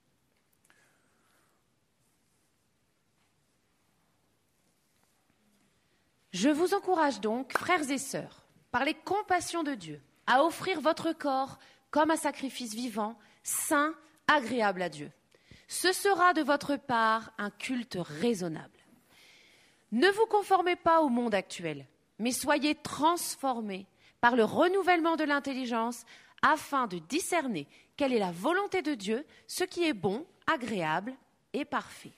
Je vous encourage donc, frères et sœurs, par les compassions de Dieu, à offrir votre corps comme un sacrifice vivant, saint, agréable à Dieu. Ce sera de votre part un culte raisonnable. Ne vous conformez pas au monde actuel, mais soyez transformés par le renouvellement de l'intelligence afin de discerner quelle est la volonté de Dieu, ce qui est bon, agréable et parfait.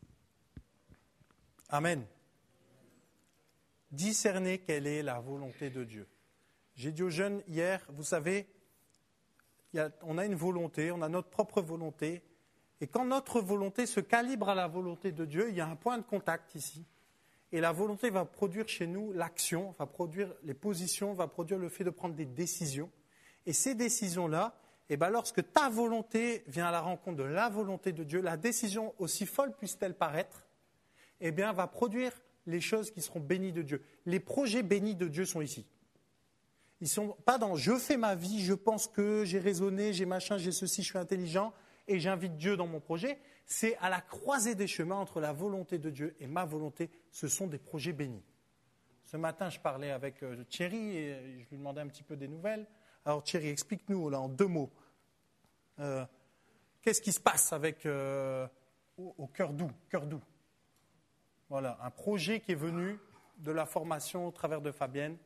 Amen. Discerner quelle est la volonté de Dieu. J'ai dit aux jeunes hier, vous savez, il y a, on a une volonté, on a notre propre volonté, et quand notre volonté se calibre à la volonté de Dieu, il y a un point de contact ici, et la volonté va produire chez nous l'action, va produire les positions, va produire le fait de prendre des décisions, et ces décisions-là, eh ben lorsque ta volonté vient à la rencontre de la volonté de Dieu, la décision, aussi folle puisse-t-elle paraître, eh bien va produire les choses qui seront bénies de Dieu. Les projets bénis de Dieu sont ici. Ils ne sont pas dans « je fais ma vie, je pense que, j'ai raisonné, j'ai machin, j'ai ceci, je suis intelligent et j'invite Dieu dans mon projet ». C'est à la croisée des chemins entre la volonté de Dieu et ma volonté. Ce sont des projets bénis. Ce matin, je parlais avec euh, Thierry et je lui demandais un petit peu des nouvelles. Alors Thierry, explique-nous là, en deux mots. Euh, qu'est-ce qui se passe avec euh, au, au Cœur Doux, Cœur Doux. Voilà, un projet qui est venu de la formation au travers de Fabienne.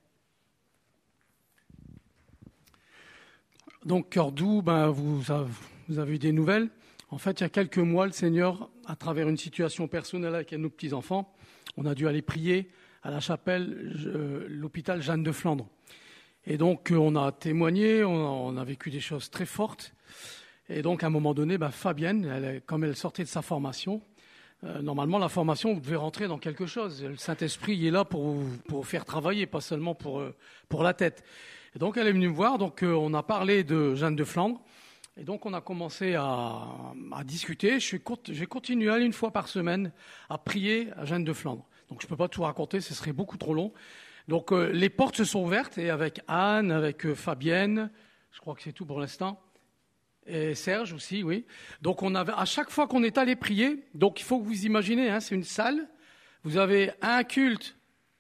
Donc, Cœur Doux, ben, vous, avez, vous avez eu des nouvelles. En fait, il y a quelques mois, le Seigneur, à travers une situation personnelle avec nos petits-enfants, on a dû aller prier à la chapelle, euh, l'hôpital Jeanne de Flandre. Et donc, on a témoigné, on a, on a vécu des choses très fortes. Et donc, à un moment donné, ben, Fabienne, elle, comme elle sortait de sa formation, Euh, normalement, la formation, vous devez rentrer dans quelque chose. Le Saint-Esprit il est là pour vous, pour vous faire travailler, pas seulement pour, euh, pour la tête. Et donc, elle est venue me voir. Donc, euh, on a parlé de Jeanne de Flandre. Et donc, on a commencé à, à discuter. Je suis, j'ai continué à aller une fois par semaine à prier à Jeanne de Flandre. Donc, je ne peux pas tout raconter, ce serait beaucoup trop long. Donc, euh, les portes se sont ouvertes. Et avec Anne, avec euh, Fabienne, je crois que c'est tout pour l'instant. Et Serge aussi, oui. Donc, on avait, à chaque fois qu'on est allé prier, donc il faut que vous imaginez, hein, c'est une salle, vous avez un culte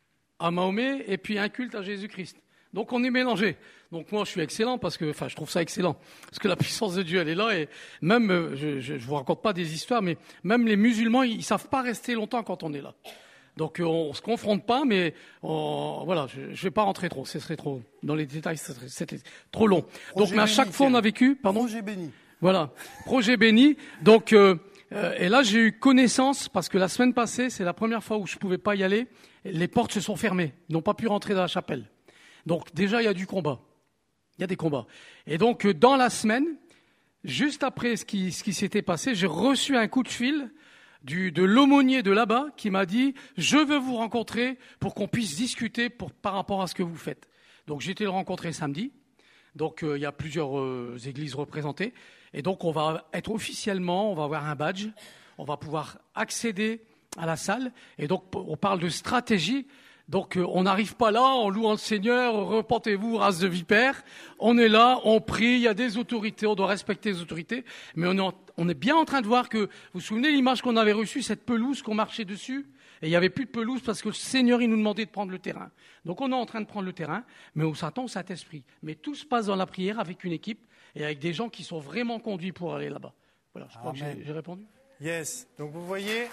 à Mahomet et puis un culte à Jésus-Christ. Donc, on est mélangés. Donc, moi, je suis excellent parce que, enfin, je trouve ça excellent. Parce que la puissance de Dieu, elle est là et même, je ne vous raconte pas des histoires, mais même les musulmans, ils ne savent pas rester longtemps quand on est là. Donc, on ne se confronte pas, mais on, voilà, je ne vais pas rentrer trop. Ce serait trop, dans les détails, ce serait, c'était trop long. Projet Donc, mais à chaque béni, fois, on a vécu, pardon. Projet béni. Voilà. Projet béni. Donc, euh, euh, et là, j'ai eu connaissance, parce que la semaine passée, c'est la première fois où je ne pouvais pas y aller. Les portes se sont fermées. Ils n'ont pas pu rentrer dans la chapelle. Donc, déjà, il y a du combat. Il y a des combats. Et donc, euh, dans la semaine, juste après ce qui, ce qui s'était passé, j'ai reçu un coup de fil Du, de l'aumônier de là-bas qui m'a dit « Je veux vous rencontrer pour qu'on puisse discuter pour, par rapport à ce que vous faites. » Donc j'ai été le rencontrer samedi. Donc euh, il y a plusieurs euh, églises représentées. Et donc on va être officiellement, on va avoir un badge. On va pouvoir accéder à la salle. Et donc on parle de stratégie. Donc euh, on n'arrive pas là en louant le Seigneur, repentez-vous, race de vipères. On est là, on prie, il y a des autorités, on doit respecter les autorités. Mais on est, en, on est bien en train de voir que, vous vous souvenez l'image qu'on avait reçue, cette pelouse qu'on marchait dessus? Et il n'y avait plus de pelouse parce que le Seigneur, il nous demandait de prendre le terrain. Donc on est en train de prendre le terrain, mais on s'attend au Saint-Esprit. Mais tout se passe dans la prière avec une équipe et avec des gens qui sont vraiment conduits pour aller là-bas. Voilà, je crois Amen. que j'ai, j'ai répondu. Yes, donc vous voyez...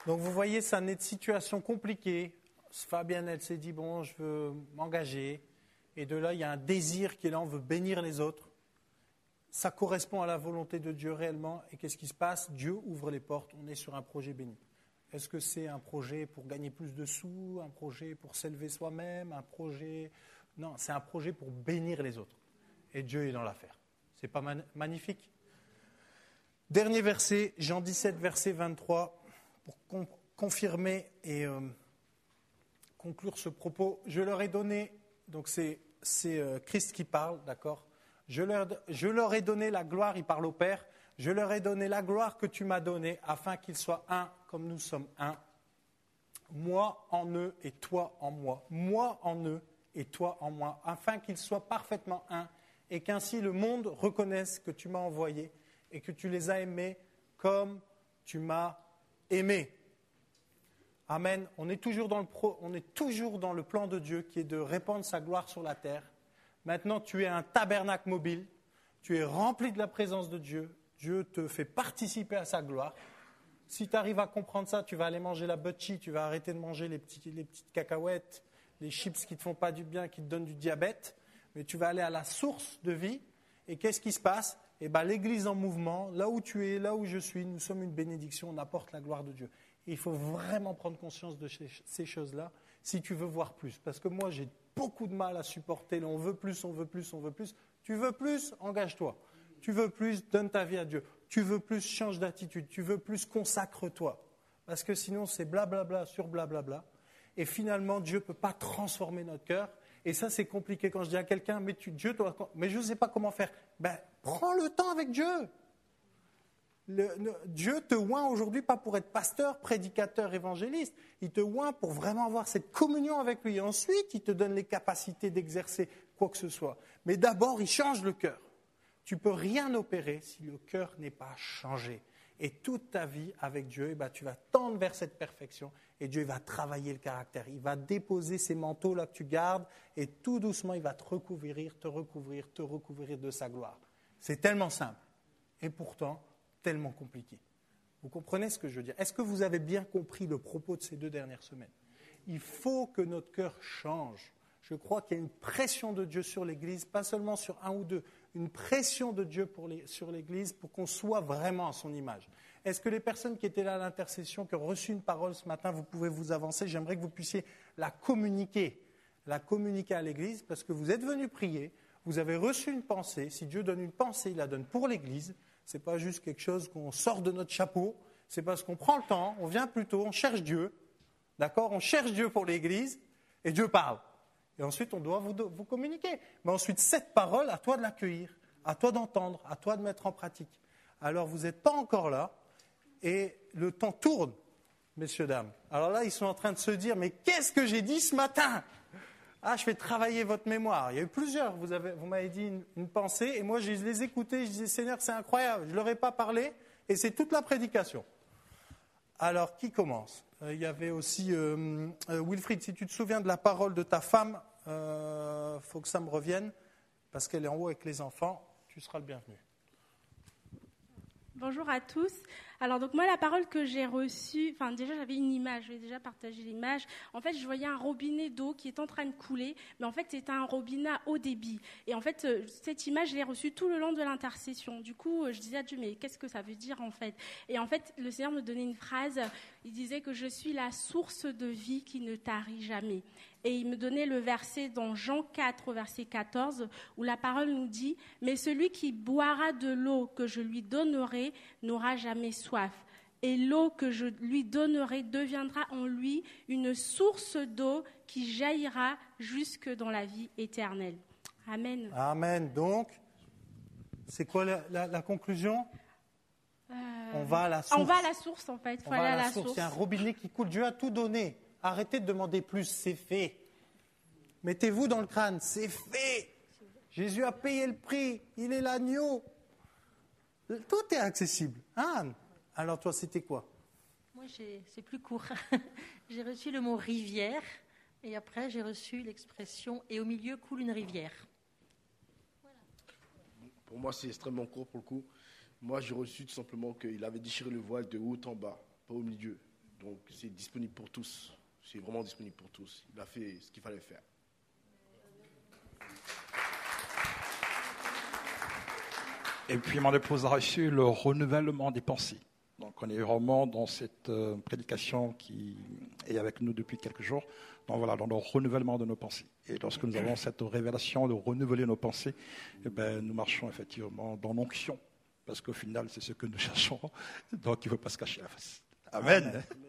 Donc vous voyez, ça naît de situations compliquées. Fabienne, elle s'est dit, bon, je veux m'engager. Et de là, il y a un désir qui est là, on veut bénir les autres. Ça correspond à la volonté de Dieu réellement. Et qu'est-ce qui se passe? Dieu ouvre les portes, on est sur un projet béni. Est-ce que c'est un projet pour gagner plus de sous, un projet pour s'élever soi-même, un projet... Non, c'est un projet pour bénir les autres. Et Dieu est dans l'affaire. C'est pas man- magnifique? Dernier verset, Jean dix-sept, verset vingt-trois, pour con- confirmer et euh, conclure ce propos. Je leur ai donné, donc c'est, c'est euh, Christ qui parle, d'accord? Je leur, je leur ai donné la gloire, il parle au Père, je leur ai donné la gloire que tu m'as donnée, afin qu'ils soient un comme nous sommes un. Moi en eux et toi en moi. Moi en eux et toi en moi, afin qu'ils soient parfaitement un, et qu'ainsi le monde reconnaisse que tu m'as envoyé et que tu les as aimés comme tu m'as aimé. Amen. On est toujours dans le pro, on est toujours dans le plan de Dieu qui est de répandre sa gloire sur la terre. Maintenant, tu es un tabernacle mobile, tu es rempli de la présence de Dieu, Dieu te fait participer à sa gloire. Si tu arrives à comprendre ça, tu vas aller manger la butchie, tu vas arrêter de manger les, petits, les petites cacahuètes, les chips qui ne te font pas du bien, qui te donnent du diabète, mais tu vas aller à la source de vie. Et qu'est-ce qui se passe? Eh bien, l'Église en mouvement, là où tu es, là où je suis, nous sommes une bénédiction, on apporte la gloire de Dieu. Et il faut vraiment prendre conscience de ces choses-là si tu veux voir plus. Parce que moi, j'ai beaucoup de mal à supporter, on veut plus, on veut plus, on veut plus. Tu veux plus, engage-toi. Tu veux plus, donne ta vie à Dieu. Tu veux plus, change d'attitude. Tu veux plus, consacre-toi. Parce que sinon, c'est blablabla sur blablabla. Et finalement, Dieu ne peut pas transformer notre cœur. Et ça, c'est compliqué. Quand je dis à quelqu'un, mais tu, Dieu doit, mais je ne sais pas comment faire. Ben, prends le temps avec Dieu. Le, le, Dieu te oint aujourd'hui pas pour être pasteur, prédicateur, évangéliste. Il te oint pour vraiment avoir cette communion avec lui. Et ensuite, il te donne les capacités d'exercer quoi que ce soit. Mais d'abord, il change le cœur. Tu ne peux rien opérer si le cœur n'est pas changé. Et toute ta vie avec Dieu, eh ben, tu vas tendre vers cette perfection et Dieu va travailler le caractère. Il va déposer ces manteaux-là que tu gardes et tout doucement, il va te recouvrir, te recouvrir, te recouvrir de sa gloire. C'est tellement simple et pourtant tellement compliqué. Vous comprenez ce que je veux dire? Est-ce que vous avez bien compris le propos de ces deux dernières semaines? Il faut que notre cœur change. Je crois qu'il y a une pression de Dieu sur l'Église, pas seulement sur un ou deux, une pression de Dieu pour les, sur l'Église pour qu'on soit vraiment à son image. Est-ce que les personnes qui étaient là à l'intercession, qui ont reçu une parole ce matin, vous pouvez vous avancer? J'aimerais que vous puissiez la communiquer, la communiquer à l'Église, parce que vous êtes venus prier, vous avez reçu une pensée. Si Dieu donne une pensée, il la donne pour l'Église. Ce n'est pas juste quelque chose qu'on sort de notre chapeau, c'est parce qu'on prend le temps, on vient plus tôt, on cherche Dieu, d'accord? On cherche Dieu pour l'Église, et Dieu parle. Et ensuite, on doit vous, vous communiquer. Mais ensuite, cette parole, à toi de l'accueillir, à toi d'entendre, à toi de mettre en pratique. Alors, vous n'êtes pas encore là, et le temps tourne, messieurs, dames. Alors là, ils sont en train de se dire, mais qu'est-ce que j'ai dit ce matin? Ah, je fais travailler votre mémoire. Il y a eu plusieurs, vous, avez, vous m'avez dit une, une pensée, et moi, je les écoutais, je disais, Seigneur, c'est incroyable, je ne leur ai pas parlé, et c'est toute la prédication. Alors, qui commence? euh, Il y avait aussi euh, euh, Wilfried, si tu te souviens de la parole de ta femme, il euh, faut que ça me revienne, parce qu'elle est en haut avec les enfants, tu seras le bienvenu. Bonjour à tous. Alors donc moi la parole que j'ai reçue, enfin déjà j'avais une image, je vais déjà partager l'image. En fait je voyais un robinet d'eau qui est en train de couler, mais en fait c'était un robinet à haut débit. Et en fait cette image je l'ai reçue tout le long de l'intercession. Du coup je disais à Dieu mais qu'est-ce que ça veut dire en fait? Et en fait le Seigneur me donnait une phrase, il disait que je suis la source de vie qui ne tarit jamais. Et il me donnait le verset dans Jean quatre, verset quatorze, où la parole nous dit « Mais celui qui boira de l'eau que je lui donnerai n'aura jamais soif. Et l'eau que je lui donnerai deviendra en lui une source d'eau qui jaillira jusque dans la vie éternelle. » Amen. Amen. Donc, c'est quoi la, la, la conclusion? euh, On va à la source. On va à la source, en fait. On va à la, la source. Il y a un robinet qui coule. Dieu a tout donné. Arrêtez de demander plus, c'est fait. Mettez-vous dans le crâne, c'est fait. Jésus a payé le prix, il est l'agneau. Tout est accessible. Anne, alors toi, c'était quoi? Moi, j'ai, c'est plus court. J'ai reçu le mot rivière, et après, j'ai reçu l'expression « et au milieu coule une rivière ». Voilà. Pour moi, c'est extrêmement court pour le coup. Moi, j'ai reçu tout simplement qu'il avait déchiré le voile de haut en bas, pas au milieu. Donc c'est disponible pour tous. C'est vraiment disponible pour tous. Il a fait ce qu'il fallait faire. Et puis mon épouse a reçu le renouvellement des pensées. Donc on est vraiment dans cette euh, prédication qui est avec nous depuis quelques jours. Donc voilà, dans le renouvellement de nos pensées. Et lorsque nous avons cette révélation de renouveler nos pensées, eh ben, nous marchons effectivement dans l'onction. Parce qu'au final, c'est ce que nous cherchons. Donc il ne faut pas se cacher la face. Amen. Amen.